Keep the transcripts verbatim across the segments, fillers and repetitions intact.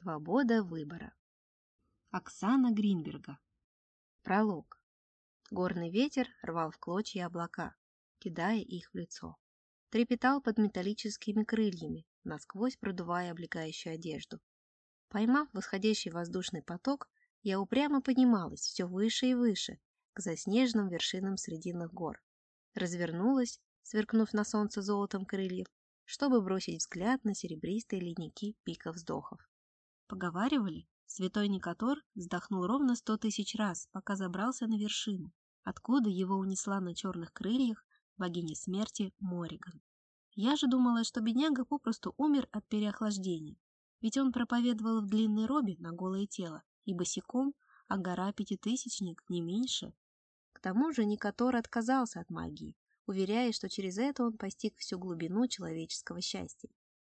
Свобода выбора. Оксана Гринберга. Пролог. Горный ветер рвал в клочья облака, кидая их в лицо. Трепетал под металлическими крыльями, насквозь продувая облегающую одежду. Поймав восходящий воздушный поток, я упрямо поднималась все выше и выше, к заснеженным вершинам срединных гор. Развернулась, сверкнув на солнце золотом крыльев, чтобы бросить взгляд на серебристые ледники пика вздохов. Поговаривали, святой Никатор вздохнул ровно сто тысяч раз, пока забрался на вершину, откуда его унесла на черных крыльях богиня смерти Мориган. Я же думала, что бедняга попросту умер от переохлаждения, ведь он проповедовал в длинной робе на голое тело и босиком, а гора Пятитысячник не меньше. К тому же Никатор отказался от магии, уверяя, что через это он постиг всю глубину человеческого счастья.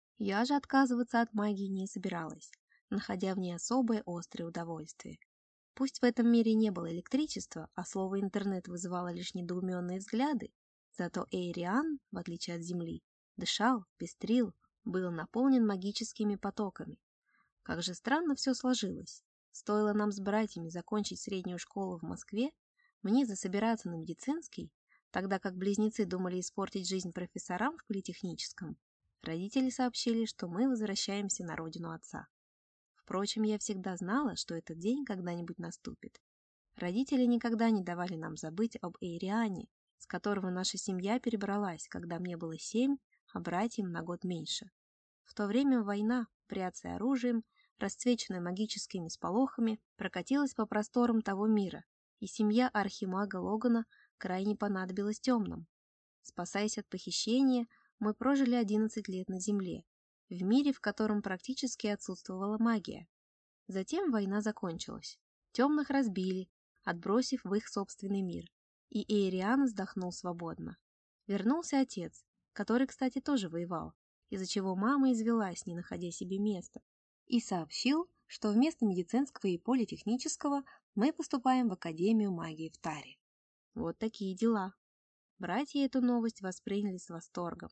Я же отказываться от магии не собиралась, находя в ней особое острое удовольствие. Пусть в этом мире не было электричества, а слово «интернет» вызывало лишь недоуменные взгляды, зато Эйриан, в отличие от Земли, дышал, пестрил, был наполнен магическими потоками. Как же странно все сложилось. Стоило нам с братьями закончить среднюю школу в Москве, мне засобираться на медицинский, тогда как близнецы думали испортить жизнь профессорам в политехническом, родители сообщили, что мы возвращаемся на родину отца. Впрочем, я всегда знала, что этот день когда-нибудь наступит. Родители никогда не давали нам забыть об Эйриане, с которого наша семья перебралась, когда мне было семь, а братьям на год меньше. В то время война, бряцая оружием, расцвеченная магическими сполохами, прокатилась по просторам того мира, и семья архимага Логана крайне понадобилась темным. Спасаясь от похищения, мы прожили одиннадцать лет на земле, в мире, в котором практически отсутствовала магия. Затем война закончилась. Темных разбили, отбросив в их собственный мир, и Эйриан вздохнул свободно. Вернулся отец, который, кстати, тоже воевал, из-за чего мама извелась, не находя себе места, и сообщил, что вместо медицинского и политехнического мы поступаем в Академию магии в Таре. Вот такие дела. Братья эту новость восприняли с восторгом.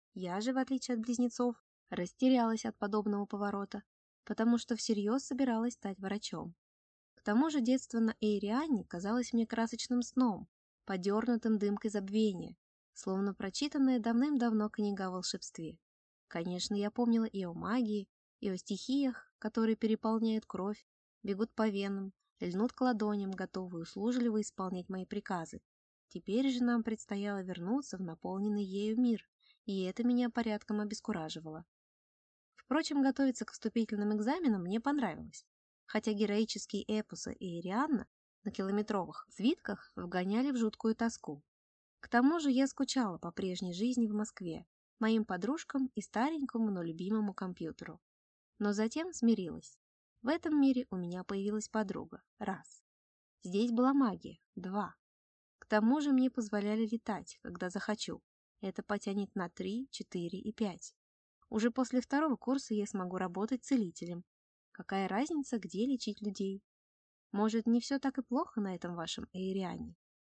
Я же, в отличие от близнецов, растерялась от подобного поворота, потому что всерьез собиралась стать врачом. К тому же детство на Эйриане казалось мне красочным сном, подернутым дымкой забвения, словно прочитанная давным-давно книга о волшебстве. Конечно, я помнила и о магии, и о стихиях, которые переполняют кровь, бегут по венам, льнут к ладоням, готовые услужливо исполнять мои приказы. Теперь же нам предстояло вернуться в наполненный ею мир, и это меня порядком обескураживало. Впрочем, готовиться к вступительным экзаменам мне понравилось, хотя героические эпосы Эйриана на километровых свитках вгоняли в жуткую тоску. К тому же я скучала по прежней жизни в Москве, моим подружкам и старенькому, но любимому компьютеру. Но затем смирилась. В этом мире у меня появилась подруга. Раз. Здесь была магия. Два. К тому же мне позволяли летать, когда захочу. Это потянет на три, четыре и пять. Уже после второго курса я смогу работать целителем. Какая разница, где лечить людей? Может, не все так и плохо на этом вашем Эйриане?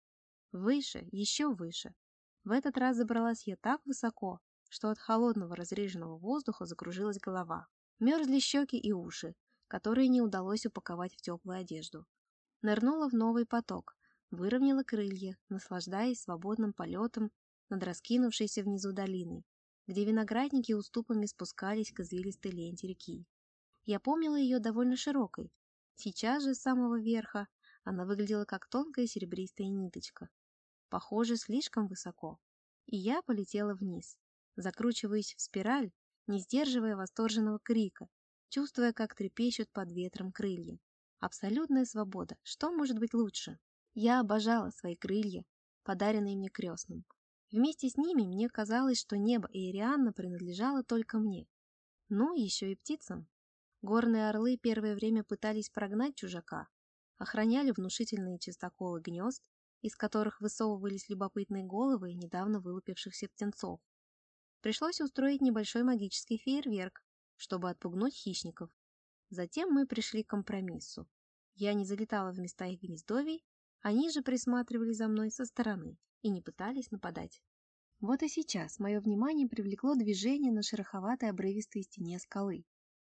Выше, еще выше. В этот раз забралась я так высоко, что от холодного разреженного воздуха закружилась голова. Мерзли щеки и уши, которые не удалось упаковать в теплую одежду. Нырнула в новый поток, выровняла крылья, наслаждаясь свободным полетом над раскинувшейся внизу долиной, где виноградники уступами спускались к извилистой ленте реки. Я помнила ее довольно широкой. Сейчас же с самого верха она выглядела как тонкая серебристая ниточка. Похоже, слишком высоко. И я полетела вниз, закручиваясь в спираль, не сдерживая восторженного крика, чувствуя, как трепещут под ветром крылья. Абсолютная свобода. Что может быть лучше? Я обожала свои крылья, подаренные мне крестным. Вместе с ними мне казалось, что небо Эйриана принадлежало только мне. Ну, еще и птицам. Горные орлы первое время пытались прогнать чужака, охраняли внушительные чистоколы гнезд, из которых высовывались любопытные головы недавно вылупившихся птенцов. Пришлось устроить небольшой магический фейерверк, чтобы отпугнуть хищников. Затем мы пришли к компромиссу. Я не залетала в места их гнездовий, они же присматривали за мной со стороны и не пытались нападать. Вот и сейчас мое внимание привлекло движение на шероховатой обрывистой стене скалы.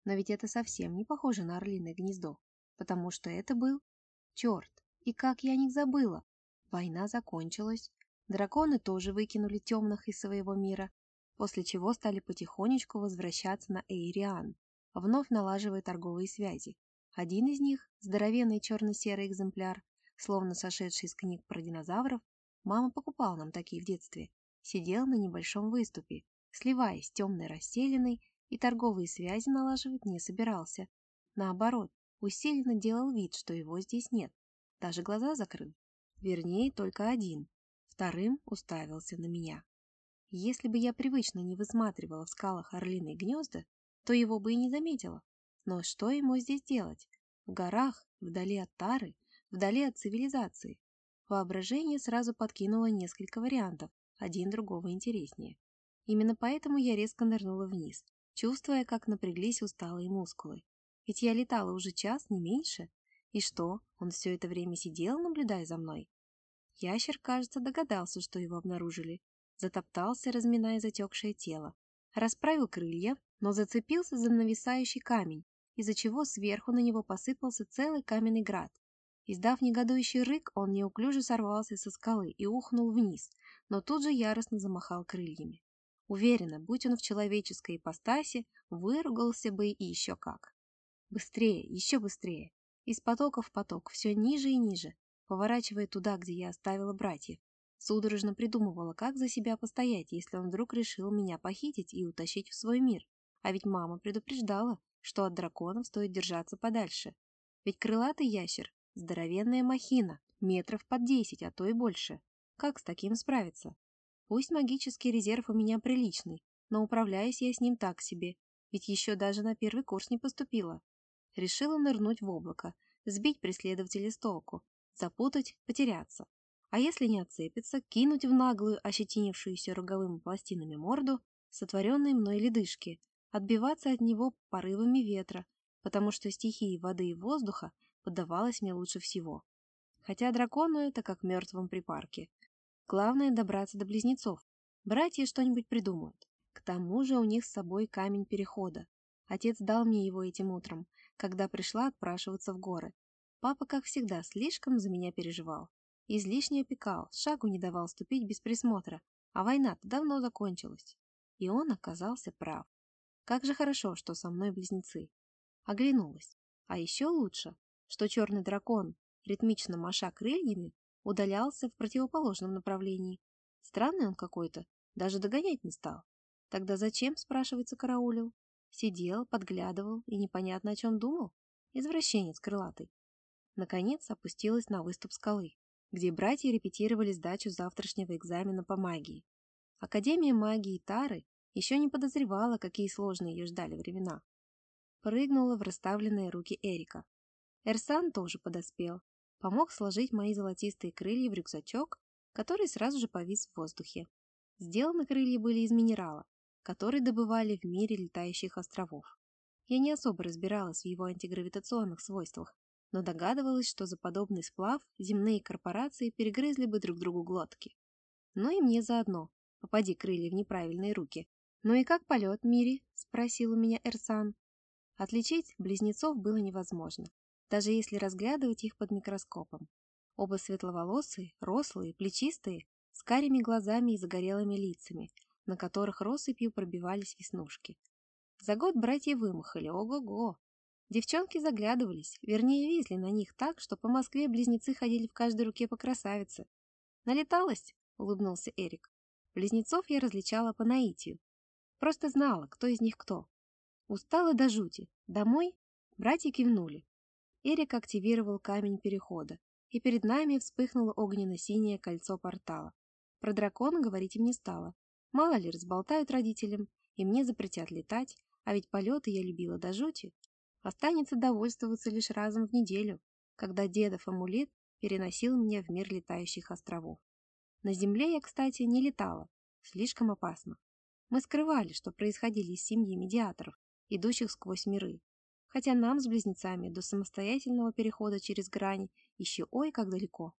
Но ведь это совсем не похоже на орлиное гнездо, потому что это был черт. И как я о них забыла! Война закончилась, драконы тоже выкинули темных из своего мира, после чего стали потихонечку возвращаться на Эйриан, вновь налаживая торговые связи. Один из них, здоровенный черно-серый экземпляр, словно сошедший из книг про динозавров, мама покупала нам такие в детстве, сидел на небольшом выступе, сливаясь с темной расселенной, и торговые связи налаживать не собирался. Наоборот, усиленно делал вид, что его здесь нет, даже глаза закрыл. Вернее, только один. Вторым уставился на меня. Если бы я привычно не высматривала в скалах орлиные гнезда, то его бы и не заметила. Но что ему здесь делать? В горах, вдали от Тары, вдали от цивилизации. Воображение сразу подкинуло несколько вариантов, один другого интереснее. Именно поэтому я резко нырнула вниз, чувствуя, как напряглись усталые мускулы. Ведь я летала уже час, не меньше. И что, он все это время сидел, наблюдая за мной? Ящер, кажется, догадался, что его обнаружили. Затоптался, разминая затекшее тело. Расправил крылья, но зацепился за нависающий камень, из-за чего сверху на него посыпался целый каменный град. Издав негодующий рык, он неуклюже сорвался со скалы и ухнул вниз, но тут же яростно замахал крыльями. Уверена, будь он в человеческой ипостаси, выругался бы и еще как. Быстрее, еще быстрее. Из потока в поток, все ниже и ниже, поворачивая туда, где я оставила братьев. Судорожно придумывала, как за себя постоять, если он вдруг решил меня похитить и утащить в свой мир. А ведь мама предупреждала, что от драконов стоит держаться подальше. Ведь крылатый ящер – здоровенная махина, метров под десять, а то и больше. Как с таким справиться? Пусть магический резерв у меня приличный, но управляюсь я с ним так себе, ведь еще даже на первый курс не поступила. Решила нырнуть в облако, сбить преследователя с толку, запутать, потеряться. А если не отцепится, кинуть в наглую, ощетинившуюся роговыми пластинами морду сотворенной мной ледышки, отбиваться от него порывами ветра, потому что стихии воды и воздуха поддавалась мне лучше всего. Хотя дракону это как мертвым припарке. Главное добраться до близнецов. Братья что-нибудь придумают. К тому же у них с собой камень перехода. Отец дал мне его этим утром, когда пришла отпрашиваться в горы. Папа, как всегда, слишком за меня переживал. Излишне опекал, шагу не давал ступить без присмотра, а война-то давно закончилась. И он оказался прав. Как же хорошо, что со мной близнецы. Оглянулась. А еще лучше, что черный дракон, ритмично маша крыльями, удалялся в противоположном направлении. Странный он какой-то, даже догонять не стал. Тогда зачем, спрашивается, караулил? Сидел, подглядывал и непонятно о чем думал. Извращенец крылатый. Наконец опустилась на выступ скалы, где братья репетировали сдачу завтрашнего экзамена по магии. Академия магии Тары еще не подозревала, какие сложные ее ждали времена. Прыгнула в расставленные руки Эрика. Эрсан тоже подоспел, помог сложить мои золотистые крылья в рюкзачок, который сразу же повис в воздухе. Сделаны крылья были из минерала, который добывали в мире летающих островов. Я не особо разбиралась в его антигравитационных свойствах, но догадывалась, что за подобный сплав земные корпорации перегрызли бы друг другу глотки. Ну и мне заодно, попади крылья в неправильные руки. «Ну и как полет, Мири?» – спросил у меня Эрсан. Отличить близнецов было невозможно, даже если разглядывать их под микроскопом. Оба светловолосые, рослые, плечистые, с карими глазами и загорелыми лицами, на которых россыпью пробивались веснушки. За год братья вымахали, ого-го! Девчонки заглядывались, вернее, везли на них так, что по Москве близнецы ходили в каждой руке по красавице. «Налеталась?» — улыбнулся Эрик. Близнецов я различала по наитию. Просто знала, кто из них кто. Устала до жути. Домой? Братья кивнули. Эрик активировал камень перехода, и перед нами вспыхнуло огненно-синее кольцо портала. Про дракона говорить им не стало. Мало ли, разболтают родителям, и мне запретят летать, а ведь полеты я любила до жути. Останется довольствоваться лишь разом в неделю, когда дедов амулет переносил меня в мир летающих островов. На земле я, кстати, не летала. Слишком опасно. Мы скрывали, что происходили из семьи медиаторов, идущих сквозь миры. Хотя нам с близнецами до самостоятельного перехода через грани еще ой как далеко.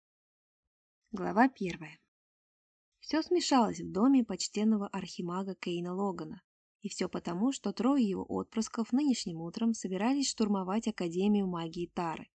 Глава первая. Все смешалось в доме почтенного архимага Кейна Логана. И все потому, что трое его отпрысков нынешним утром собирались штурмовать Академию магии Тары.